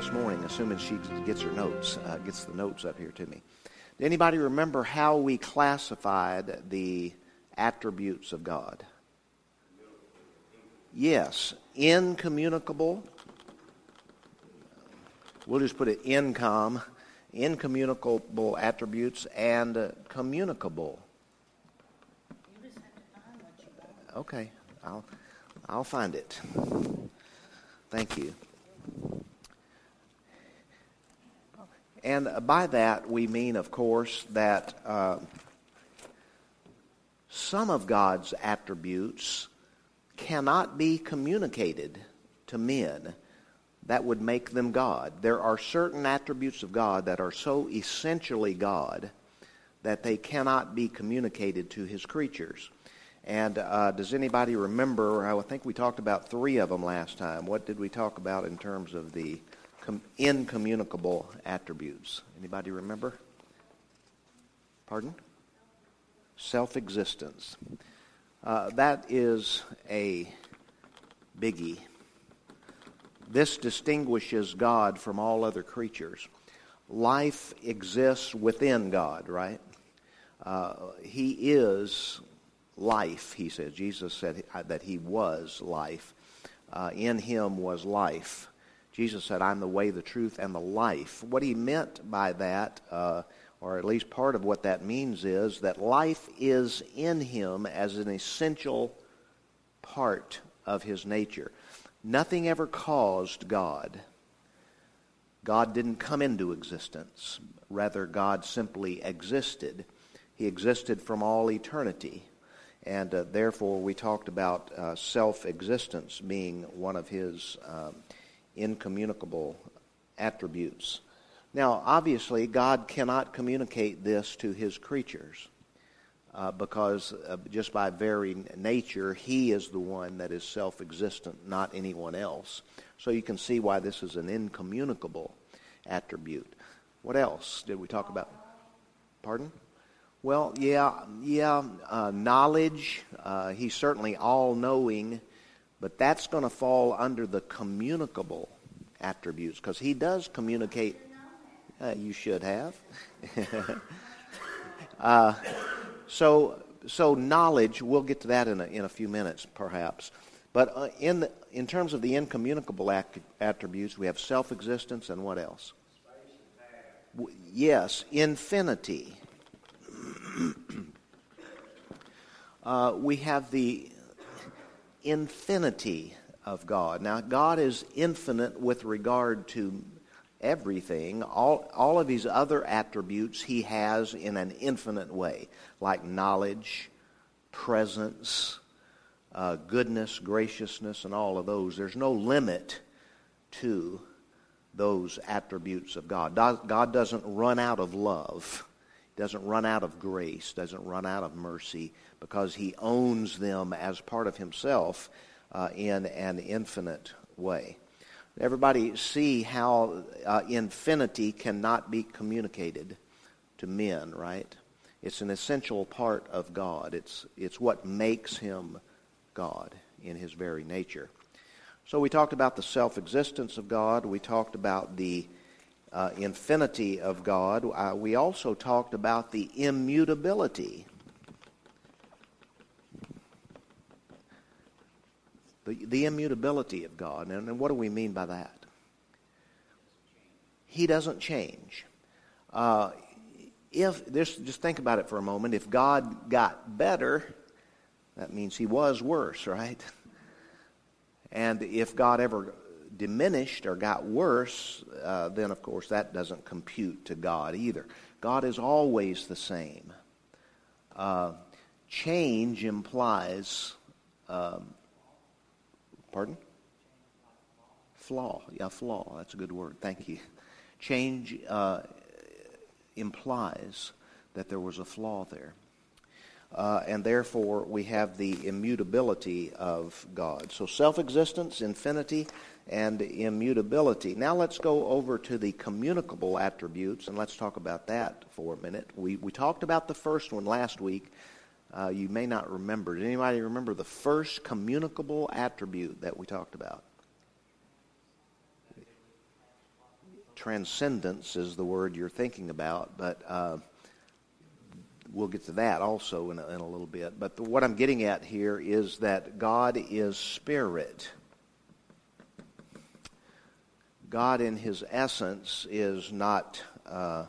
this morning, assuming she gets the notes up here to me. Did anybody remember how we classified the attributes of God? Yes, incommunicable. We'll just put it incommunicable attributes, and communicable. You just have to find what you want. Okay, I'll find it. Thank you. And by that we mean, of course, that some of God's attributes cannot be communicated to men that would make them God. There are certain attributes of God that are so essentially God that they cannot be communicated to His creatures. And does anybody remember, I think we talked about 3 of them last time. What did we talk about in terms of the incommunicable attributes? Anybody remember? Pardon? Self-existence. That is a biggie. This distinguishes God from all other creatures. Life exists within God, right? He is life, he says. Jesus said that He was life. In Him was life. Jesus said, I'm the way, the truth, and the life. What He meant by that, or at least part of what that means, is that life is in Him as an essential part of His nature. Nothing ever caused God. God didn't come into existence. Rather, God simply existed. He existed from all eternity. And therefore, we talked about self-existence being one of His incommunicable attributes. Now, obviously, God cannot communicate this to His creatures because just by very nature, He is the one that is self-existent, not anyone else. So you can see why this is an incommunicable attribute. What else did we talk about? Pardon? Well, knowledge. He's certainly all-knowing, but that's going to fall under the communicable attributes because He does communicate. You should have. So knowledge, we'll get to that in a few minutes, perhaps. But in terms of the incommunicable attributes, we have self-existence and what else? Yes, infinity. We have the infinity of God. Now, God is infinite with regard to everything. All of His other attributes He has in an infinite way, like knowledge, presence, goodness, graciousness, and all of those. There's no limit to those attributes of God. God doesn't run out of love, doesn't run out of grace, doesn't run out of mercy, because He owns them as part of Himself in an infinite way. Everybody see how infinity cannot be communicated to men, right? It's an essential part of God. It's what makes Him God in His very nature. So we talked about the self-existence of God. We talked about the infinity of God. We also talked about the immutability. The immutability of God. And what do we mean by that? He doesn't change. Just think about it for a moment. If God got better, that means He was worse, right? And if God ever diminished or got worse, then of course that doesn't compute to God either. God is always the same. Change implies, pardon? Flaw. Yeah, flaw. That's a good word. Thank you. Change implies that there was a flaw there. And therefore, we have the immutability of God. So self-existence, infinity, and immutability. Now let's go over to the communicable attributes, and let's talk about that for a minute. We talked about the first one last week. You may not remember. Did anybody remember the first communicable attribute that we talked about? transcendence is the word you're thinking about, but we'll get to that also in a little bit. But what I'm getting at here is that God is spirit. God in his essence is not a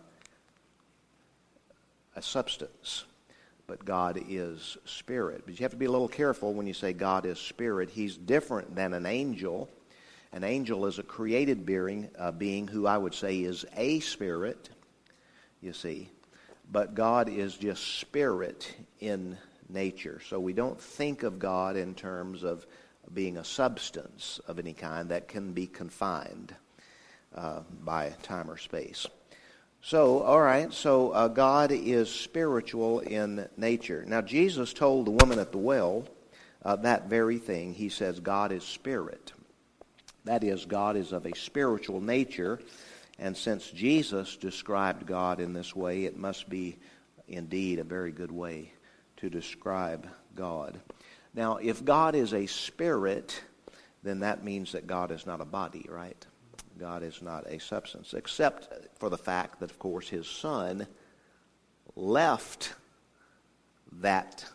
substance, but God is spirit. But you have to be a little careful when you say God is spirit. He's different than an angel. An angel is a created being who I would say is a spirit, you see. But God is just spirit in nature. So we don't think of God in terms of being a substance of any kind that can be confined by time or space. So, all right, so God is spiritual in nature. Now, Jesus told the woman at the well that very thing. He says God is spirit. That is, God is of a spiritual nature. And since Jesus described God in this way, it must be indeed a very good way to describe God. Now, if God is a spirit, then that means that God is not a body, right? God is not a substance, except for the fact that, of course, his Son left that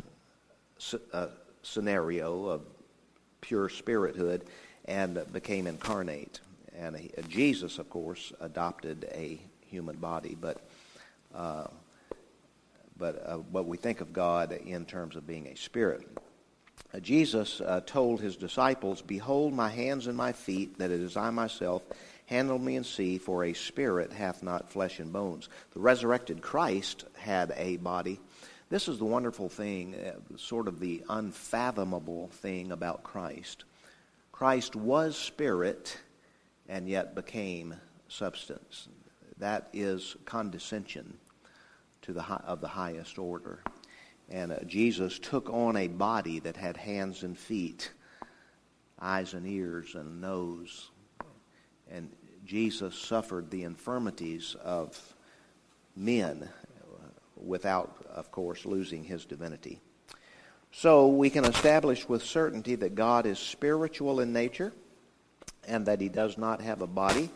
scenario of pure spirithood and became incarnate. And Jesus, of course, adopted a human body, but we think of God in terms of being a spirit. Jesus told his disciples, "Behold my hands and my feet, that it is I myself. Handle me and see, for a spirit hath not flesh and bones." The resurrected Christ had a body. This is the wonderful thing, sort of the unfathomable thing about Christ. Christ was spirit and yet became substance. That is condescension of the highest order. And Jesus took on a body that had hands and feet, eyes and ears and nose. And Jesus suffered the infirmities of men without, of course, losing his divinity. So we can establish with certainty that God is spiritual in nature and that he does not have a body.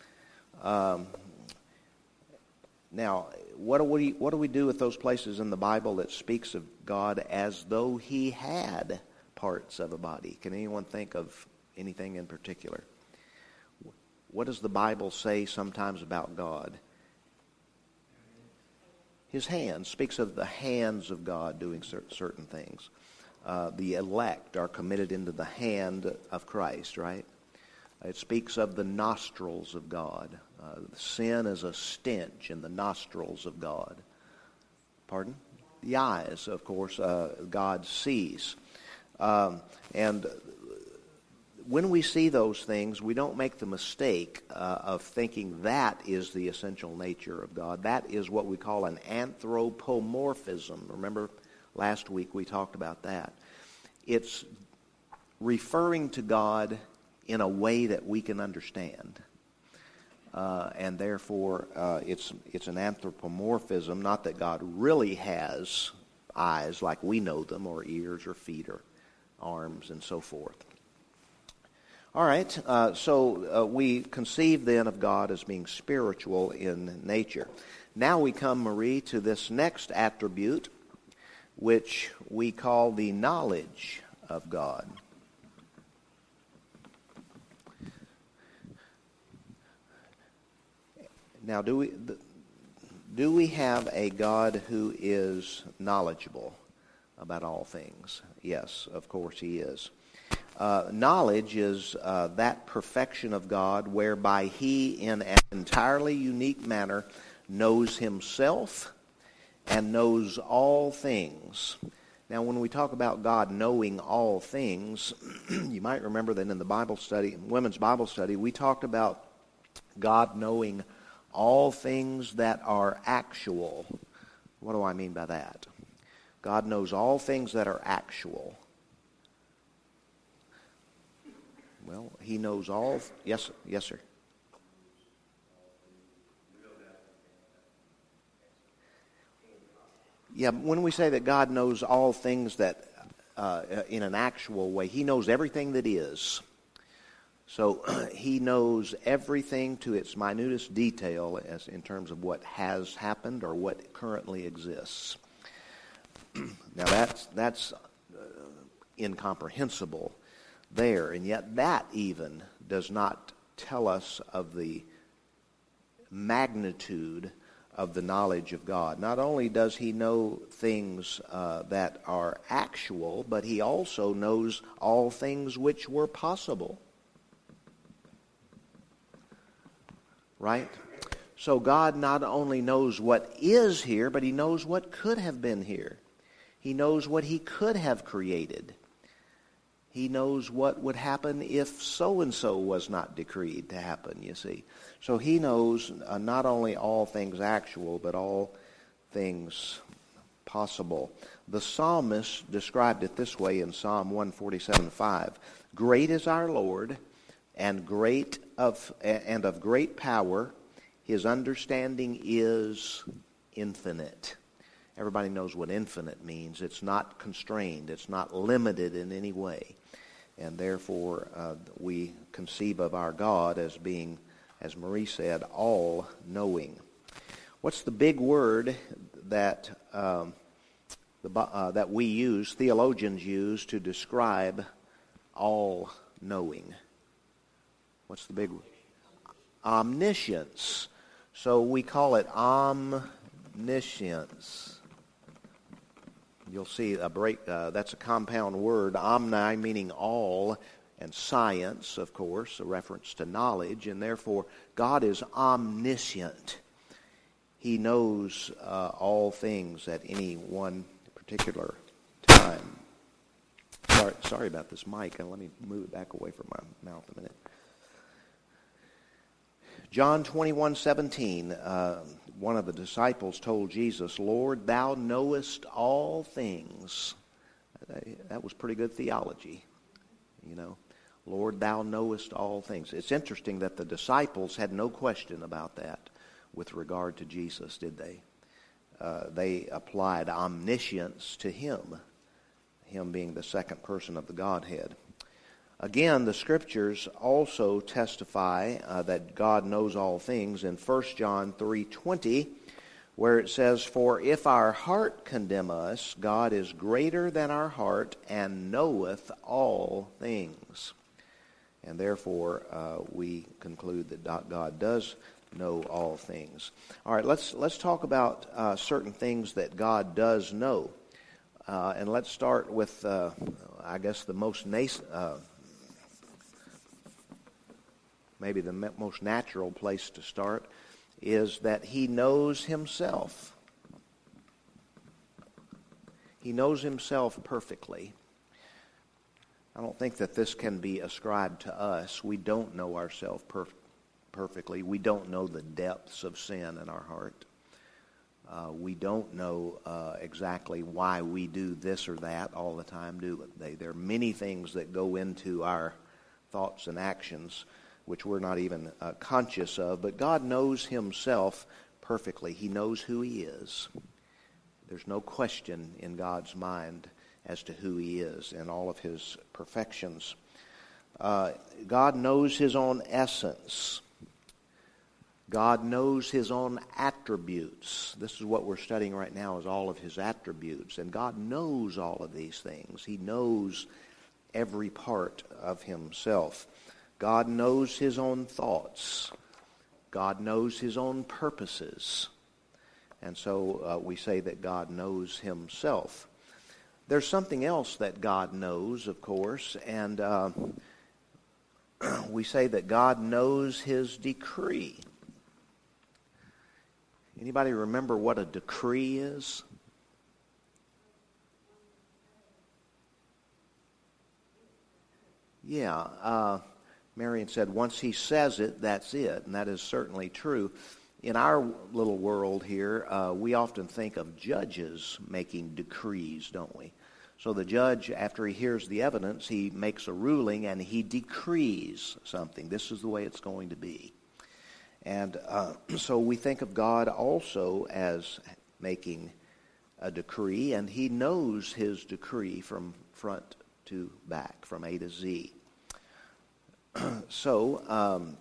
Now, what do we do with those places in the Bible that speaks of God as though he had parts of a body? Can anyone think of anything in particular? What does the Bible say sometimes about God? His hands speaks of the hands of God doing certain things. The elect are committed into the hand of Christ, right? It speaks of the nostrils of God. Sin is a stench in the nostrils of God. Pardon? The eyes, of course, God sees. And when we see those things, we don't make the mistake of thinking that is the essential nature of God. That is what we call an anthropomorphism. Remember, last week we talked about that. It's referring to God in a way that we can understand. And therefore, it's an anthropomorphism, not that God really has eyes like we know them, or ears, or feet, or arms, and so forth. All right, so we conceive then of God as being spiritual in nature. Now we come, Marie, to this next attribute, which we call the knowledge of God. Now, do we have a God who is knowledgeable about all things? Yes, of course he is. Knowledge is that perfection of God whereby he, in an entirely unique manner, knows himself and knows all things. Now, when we talk about God knowing all things, you might remember that in the Bible study, women's Bible study, we talked about God knowing all things that are actual. What do I mean by that? God knows all things that are actual. Well, he knows all. Yes, sir. Yeah, when we say that God knows all things that in an actual way, he knows everything that is. So he knows everything to its minutest detail as in terms of what has happened or what currently exists. Now that's incomprehensible there, and yet that even does not tell us of the magnitude of the knowledge of God. Not only does he know things that are actual, but he also knows all things which were possible. Right? So God not only knows what is here, but he knows what could have been here. He knows what he could have created. He knows what would happen if so-and-so was not decreed to happen, you see. So he knows not only all things actual, but all things possible. The psalmist described it this way in Psalm 147:5. Great is our Lord, and of great power. His understanding is infinite. Everybody knows what infinite means. It's not constrained. It's not limited in any way. And therefore, we conceive of our God as being, as Marie said, all-knowing. What's the big word that that we use, theologians use, to describe all-knowing? What's the big word? Omniscience. So we call it omniscience. You'll see that's a compound word, omni meaning all, and science, of course, a reference to knowledge, and therefore God is omniscient. He knows all things at any one particular time. Sorry about this mic. Let me move it back away from my mouth a minute. John 21:17, one of the disciples told Jesus, Lord, thou knowest all things. That was pretty good theology, you know. Lord, thou knowest all things. It's interesting that the disciples had no question about that with regard to Jesus, did they? They applied omniscience to him being the second person of the Godhead. Again, the Scriptures also testify that God knows all things in 1 John 3:20, where it says, For if our heart condemn us, God is greater than our heart and knoweth all things. And therefore, we conclude that God does know all things. All right, let's talk about certain things that God does know. And let's start with, I guess, the most maybe the most natural place to start is that he knows himself. He knows himself perfectly. I don't think that this can be ascribed to us. We don't know ourselves perfectly. We don't know the depths of sin in our heart. We don't know exactly why we do this or that all the time, do they? There are many things that go into our thoughts and actions which we're not even conscious of, but God knows himself perfectly. He knows who he is. There's no question in God's mind as to who he is and all of his perfections. God knows his own essence. God knows his own attributes. This is what we're studying right now, is all of his attributes. And God knows all of these things. He knows every part of himself. God knows his own thoughts. God knows his own purposes. And so we say that God knows himself. There's something else that God knows, of course, and we say that God knows his decree. Anybody remember what a decree is? Yeah, Marion said once he says it, that's it, and that is certainly true. In our little world here, we often think of judges making decrees, don't we? So the judge, after he hears the evidence, he makes a ruling and he decrees something. This is the way it's going to be. And so we think of God also as making a decree, and he knows his decree from front to back, from A to Z. So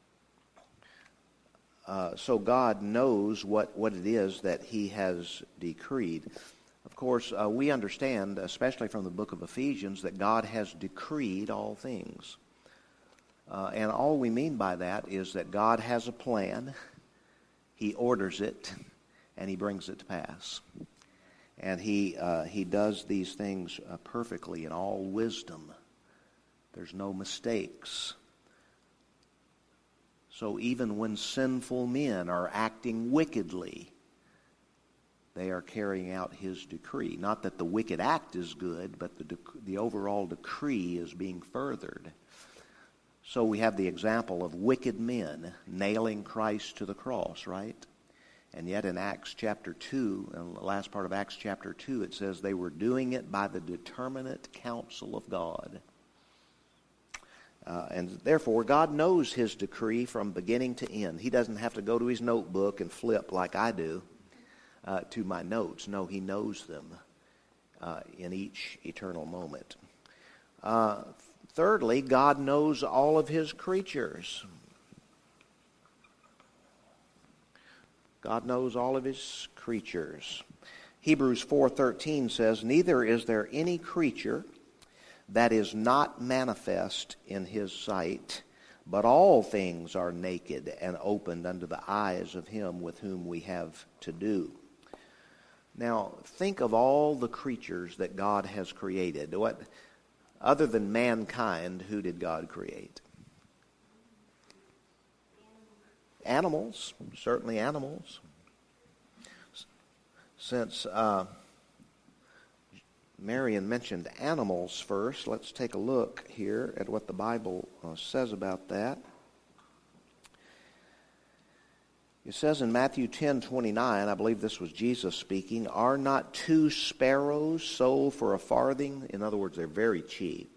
God knows what it is that he has decreed. Of course, we understand, especially from the book of Ephesians, that God has decreed all things. And all we mean by that is that God has a plan, he orders it, and he brings it to pass. And he does these things perfectly in all wisdom. There's no mistakes. So even when sinful men are acting wickedly, they are carrying out his decree. Not that the wicked act is good, but the overall decree is being furthered. So we have the example of wicked men nailing Christ to the cross, right? And yet in Acts chapter 2, in the last part of Acts chapter 2, it says they were doing it by the determinate counsel of God. And therefore, God knows his decree from beginning to end. He doesn't have to go to his notebook and flip like I do to my notes. No, he knows them in each eternal moment. Thirdly, God knows all of his creatures. God knows all of his creatures. Hebrews 4:13 says, "Neither is there any creature that is not manifest in his sight, but all things are naked and opened unto the eyes of him with whom we have to do." Now, think of all the creatures that God has created. What, other than mankind, who did God create? Animals, certainly animals. Since Marion mentioned animals first, let's take a look here at what the Bible says about that. It says in Matthew 10:29, I believe this was Jesus speaking, "Are not 2 sparrows sold for a farthing?" In other words, they're very cheap,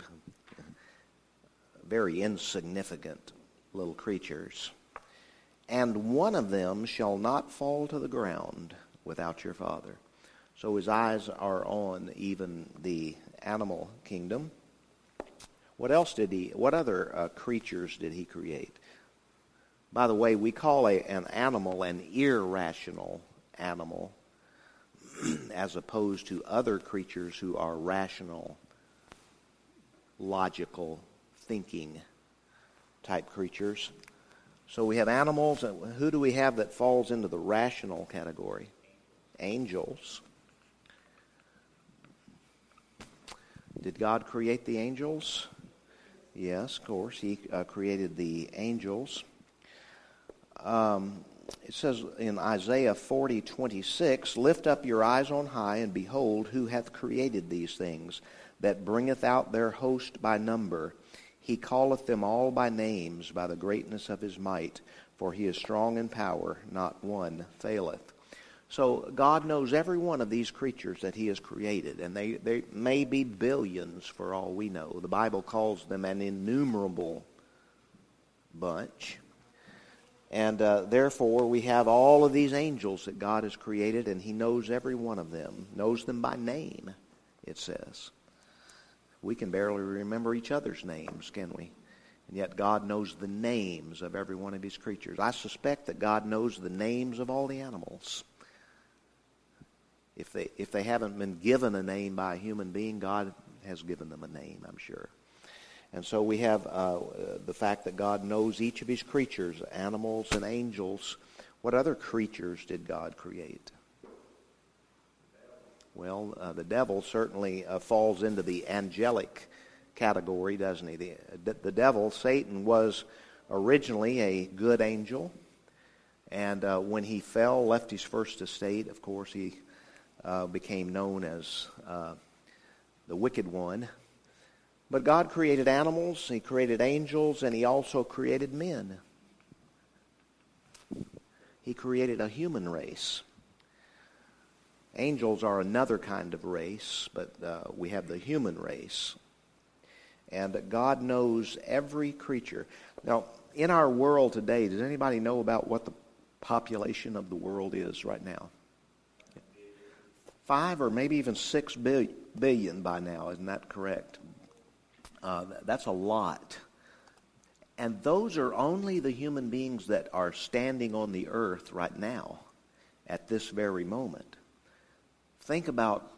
very insignificant little creatures. "And one of them shall not fall to the ground without your Father." So his eyes are on even the animal kingdom. What other creatures did he create? By the way, we call an animal an irrational animal as opposed to other creatures who are rational, logical, thinking type creatures. So we have animals. Who do we have that falls into the rational category? Angels. Did God create the angels? Yes, of course. He created the angels. It says in Isaiah 40:26, "Lift up your eyes on high, and behold, who hath created these things, that bringeth out their host by number. He calleth them all by names, by the greatness of his might. For he is strong in power, not one faileth." So God knows every one of these creatures that he has created, and they may be billions for all we know. The Bible calls them an innumerable bunch. And therefore, we have all of these angels that God has created, and he knows every one of them, knows them by name, it says. We can barely remember each other's names, can we? And yet God knows the names of every one of his creatures. I suspect that God knows the names of all the animals. If they haven't been given a name by a human being, God has given them a name, I'm sure. And so we have the fact that God knows each of his creatures, animals and angels. What other creatures did God create? Well, the devil certainly falls into the angelic category, doesn't he? The devil, Satan, was originally a good angel. And when he fell, left his first estate, of course, he became known as the wicked one. But God created animals, he created angels, and he also created men. He created a human race. Angels are another kind of race, but we have the human race. And God knows every creature. Now, in our world today, does anybody know about what the population of the world is right now? 5 or maybe even 6 billion by now, isn't that correct? That's a lot. And those are only the human beings that are standing on the earth right now, at this very moment. Think about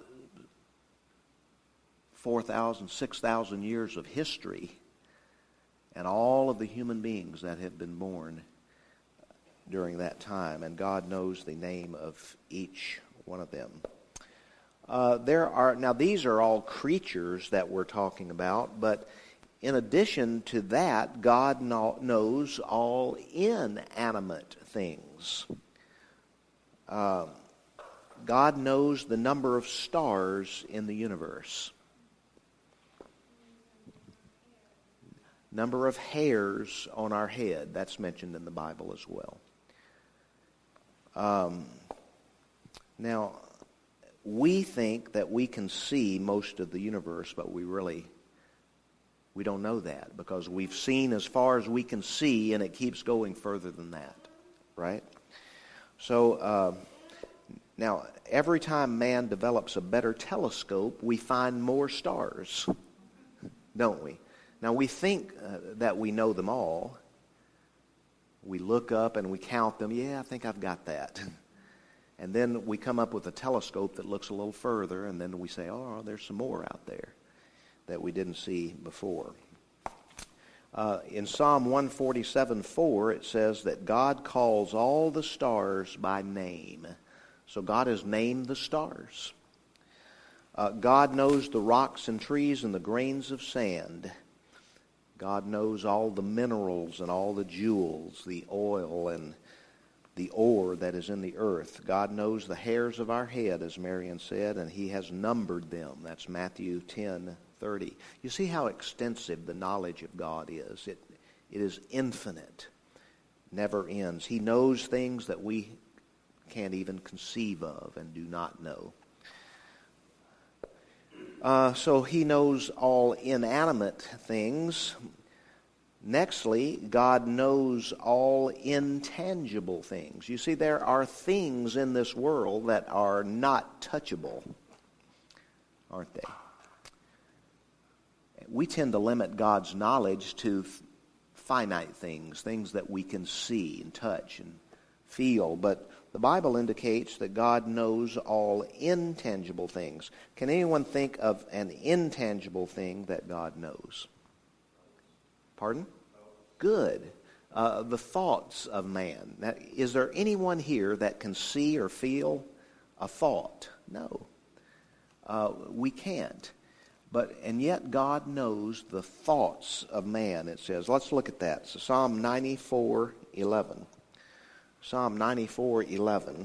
4,000, 6,000 years of history and all of the human beings that have been born during that time. And God knows the name of each one of them. Now these are all creatures that we're talking about, but in addition to that, God knows all inanimate things. God knows the number of stars in the universe, number of hairs on our head. That's mentioned in the Bible as well. Now, we think that we can see most of the universe, but we don't know that, because we've seen as far as we can see, and it keeps going further than that, right? So, now, every time man develops a better telescope, we find more stars, don't we? Now, we think that we know them all. We look up and we count them. Yeah, I think I've got that. And then we come up with a telescope that looks a little further, and then we say, oh, there's some more out there that we didn't see before. In Psalm 147:4, it says that God calls all the stars by name. So God has named the stars. God knows the rocks and trees and the grains of sand. God knows all the minerals and all the jewels, the oil and the ore that is in the earth. God knows the hairs of our head, as Marion said, and He has numbered them. That's Matthew 10:30. You see how extensive the knowledge of God is. It is infinite, never ends. He knows things that we can't even conceive of and do not know. So He knows all inanimate things. Nextly, God knows all intangible things. You see, there are things in this world that are not touchable, aren't they? We tend to limit God's knowledge to finite things, things that we can see and touch and feel. But the Bible indicates that God knows all intangible things. Can anyone think of an intangible thing that God knows? Pardon? Good. The thoughts of man. Now, is there anyone here that can see or feel a thought? No. We can't. And yet God knows the thoughts of man, it says. Let's look at that. So Psalm 94:11. Psalm 94:11.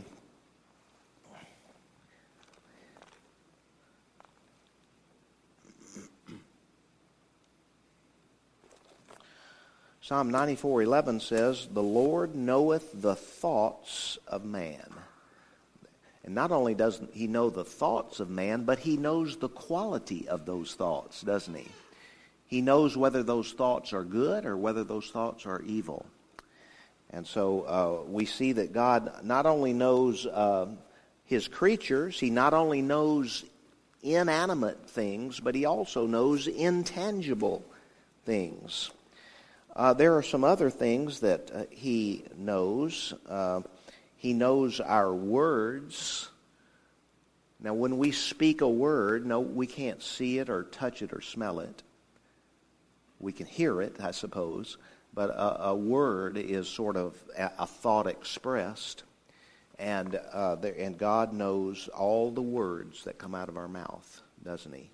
Psalm 94:11 says, "The Lord knoweth the thoughts of man." And not only does He know the thoughts of man, but He knows the quality of those thoughts, doesn't He? He knows whether those thoughts are good or whether those thoughts are evil. And so we see that God not only knows His creatures, He not only knows inanimate things, but He also knows intangible things. There are some other things that He knows. He knows our words. Now, when we speak a word, no, we can't see it or touch it or smell it. We can hear it, I suppose, but a word is sort of a thought expressed, and God knows all the words that come out of our mouth, doesn't He?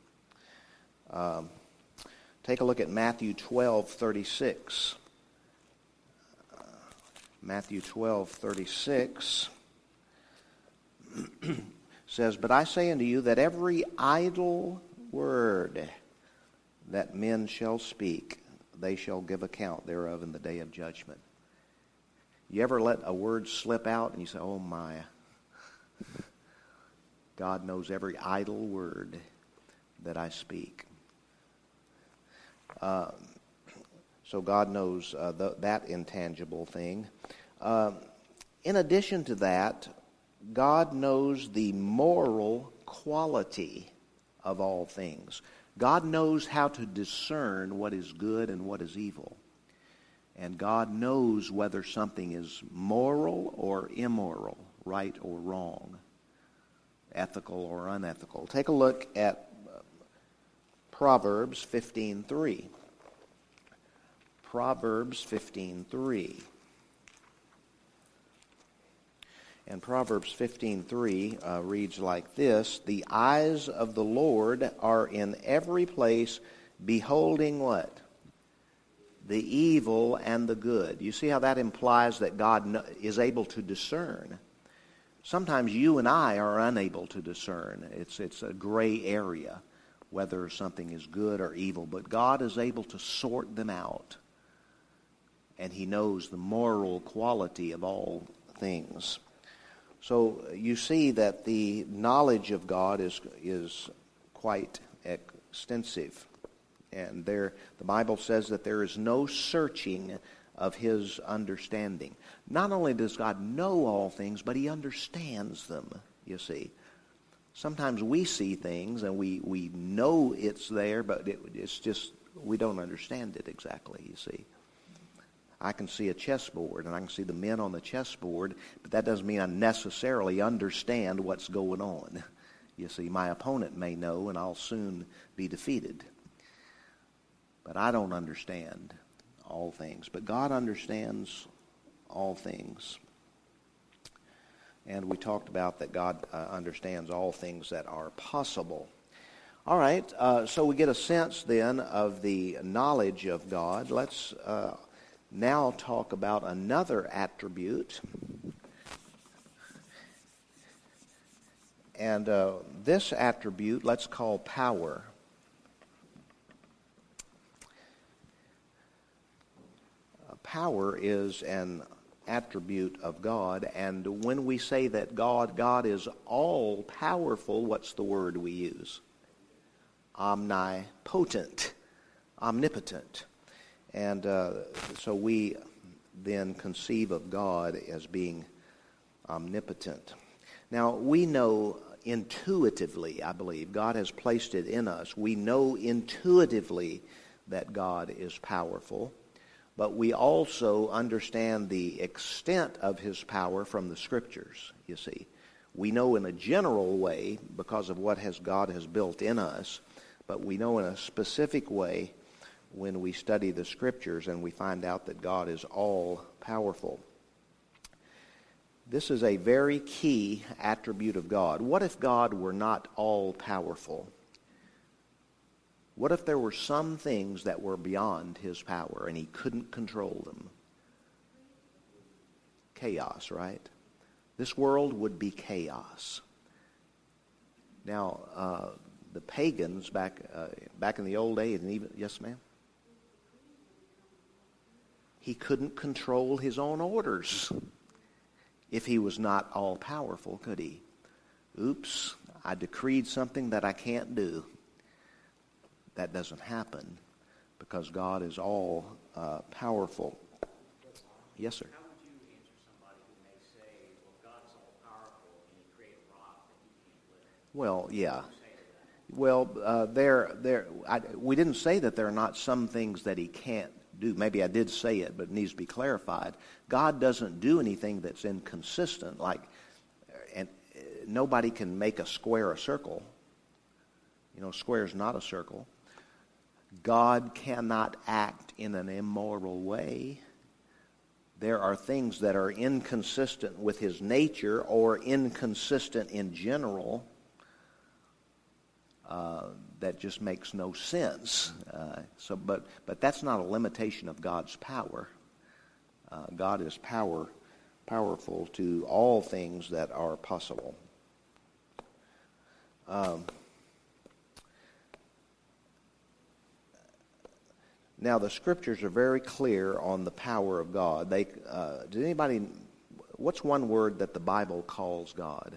Take a look at Matthew 12:36. Matthew 12:36 says, "But I say unto you that every idle word that men shall speak, they shall give account thereof in the day of judgment." You ever let a word slip out and you say, "Oh my"? God knows every idle word that I speak. So God knows that intangible thing. In addition to that, God knows the moral quality of all things. God knows how to discern what is good and what is evil. And God knows whether something is moral or immoral, right or wrong, ethical or unethical. Take a look at Proverbs 15:3. Proverbs 15:3. And Proverbs 15:3 reads like this: "The eyes of the Lord are in every place, beholding" what? "The evil and the good." You see how that implies that God is able to discern. Sometimes you and I are unable to discern. It's a gray area whether something is good or evil, but God is able to sort them out. And He knows the moral quality of all things. So you see that the knowledge of God is quite extensive. And the Bible says that there is no searching of His understanding. Not only does God know all things, but He understands them, you see. Sometimes we see things and we know it's there, but it's just, we don't understand it exactly, you see. I can see a chessboard and I can see the men on the chessboard, but that doesn't mean I necessarily understand what's going on. You see, my opponent may know and I'll soon be defeated. But I don't understand all things. But God understands all things. And we talked about that God understands all things that are possible. All right, so we get a sense then of the knowledge of God. Let's now talk about another attribute. And this attribute let's call power. Power is an attribute of God, and when we say that God is all powerful, what's the word we use? Omnipotent, omnipotent. And so we then conceive of God as being omnipotent. Now, we know intuitively, I believe, God has placed it in us. We know intuitively that God is powerful, but we also understand the extent of His power from the Scriptures, you see. We know in a general way because of what God has built in us, but we know in a specific way when we study the Scriptures and we find out that God is all powerful. This is a very key attribute of God. What if God were not all powerful? What if there were some things that were beyond His power and He couldn't control them? Chaos, right? This world would be chaos. Now, the pagans back in the old days, and even, yes, ma'am? He couldn't control His own orders if He was not all powerful, could He? Oops, I decreed something that I can't do. That doesn't happen because God is all powerful. Yes, sir. How would you answer somebody who may say, well, God's all powerful and He created a rock that you can't lift? Well, yeah. We didn't say that there are not some things that He can't do. Maybe I did say it, but it needs to be clarified. God doesn't do anything that's inconsistent. And nobody can make a square a circle. You know, square is not a circle. God cannot act in an immoral way. There are things that are inconsistent with His nature or inconsistent in general that just makes no sense. But that's not a limitation of God's power. God is powerful to all things that are possible. Now, the Scriptures are very clear on the power of God. What's one word that the Bible calls God?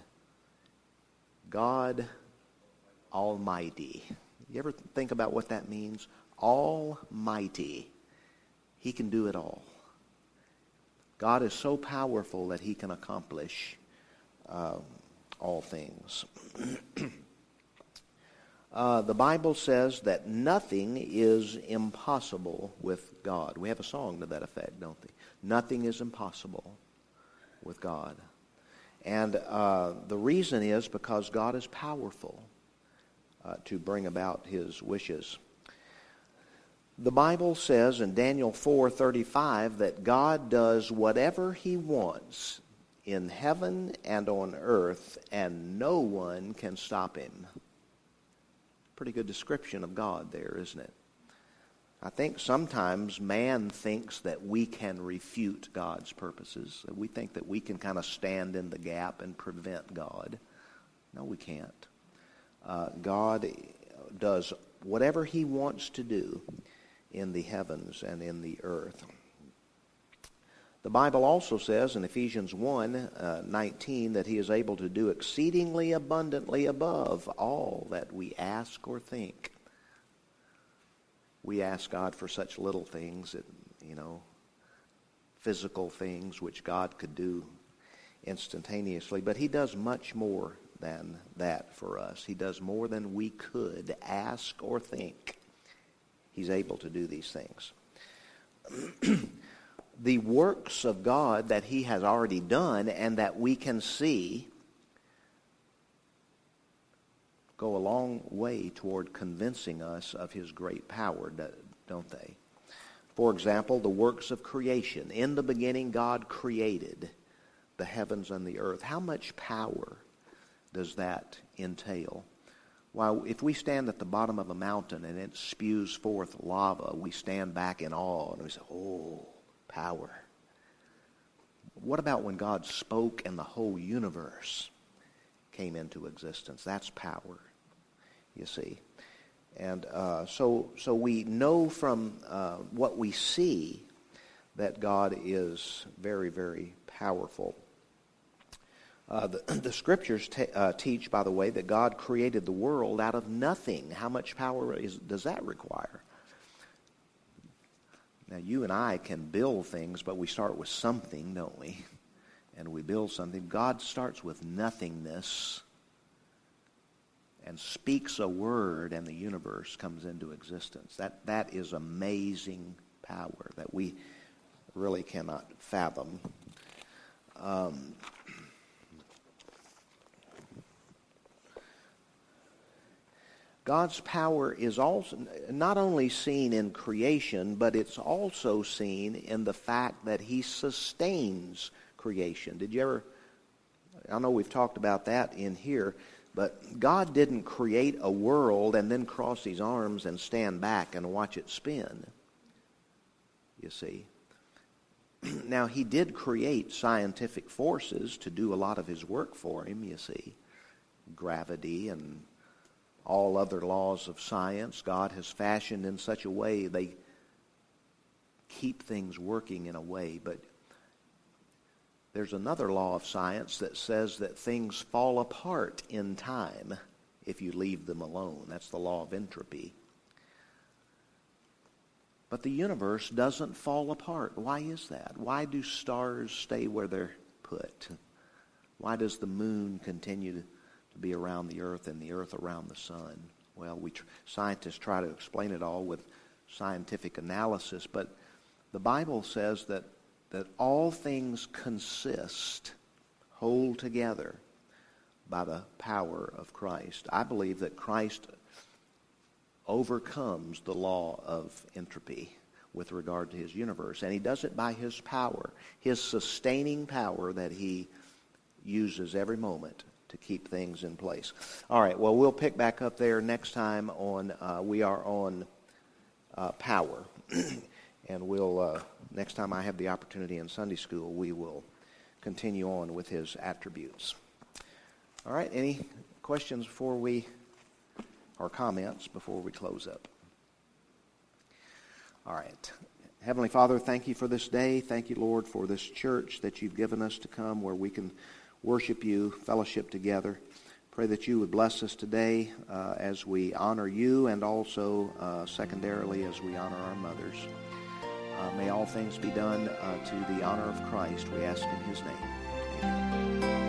God Almighty. You ever think about what that means? Almighty. He can do it all. God is so powerful that He can accomplish all things. The Bible says that nothing is impossible with God. We have a song to that effect, don't we? Nothing is impossible with God. And the reason is because God is powerful to bring about his wishes. The Bible says in Daniel 4:35 that God does whatever he wants in heaven and on earth, and no one can stop him. Pretty good description of God there, isn't it? I think sometimes man thinks that we can refute God's purposes. We think that we can kind of stand in the gap and prevent God. No, we can't. God does whatever he wants to do in the heavens and in the earth. The Bible also says in Ephesians 1:19 that he is able to do exceedingly abundantly above all that we ask or think. We ask God for such little things, that, physical things which God could do instantaneously. But he does much more than that for us. He does more than we could ask or think. He's able to do these things. The works of God that he has already done and that we can see go a long way toward convincing us of his great power, don't they? For example, the works of creation. In the beginning, God created the heavens and the earth. How much power does that entail? Well, if we stand at the bottom of a mountain and it spews forth lava, we stand back in awe and we say, oh, power. What about when God spoke and the whole universe came into existence? That's power, you see. And so we know from what we see that God is very, very powerful. The Scriptures teach, by the way, that God created the world out of nothing. How much power does that require? Now, you and I can build things, but we start with something, don't we? And we build something. God starts with nothingness and speaks a word, and the universe comes into existence. That is amazing power that we really cannot fathom. God's power is also not only seen in creation, but it's also seen in the fact that he sustains creation. I know we've talked about that in here, but God didn't create a world and then cross his arms and stand back and watch it spin, you see. Now, he did create scientific forces to do a lot of his work for him, you see. Gravity and all other laws of science, God has fashioned in such a way they keep things working in a way. But there's another law of science that says that things fall apart in time if you leave them alone. That's the law of entropy. But the universe doesn't fall apart. Why is that? Why do stars stay where they're put? Why does the moon continue to be around the earth and the earth around the sun? Well, scientists try to explain it all with scientific analysis, but the Bible says that all things hold together by the power of Christ. I believe that Christ overcomes the law of entropy with regard to his universe, and he does it by his power, his sustaining power that he uses every moment to keep things in place. All right, well, we'll pick back up there next time we are on power. And we'll, next time I have the opportunity in Sunday school, we will continue on with his attributes. All right, any questions or comments before we close up? All right. Heavenly Father, thank you for this day. Thank you, Lord, for this church that you've given us to come where we can worship you, fellowship together. Pray that you would bless us today as we honor you, and also secondarily as we honor our mothers. May all things be done to the honor of Christ, we ask in his name. Amen.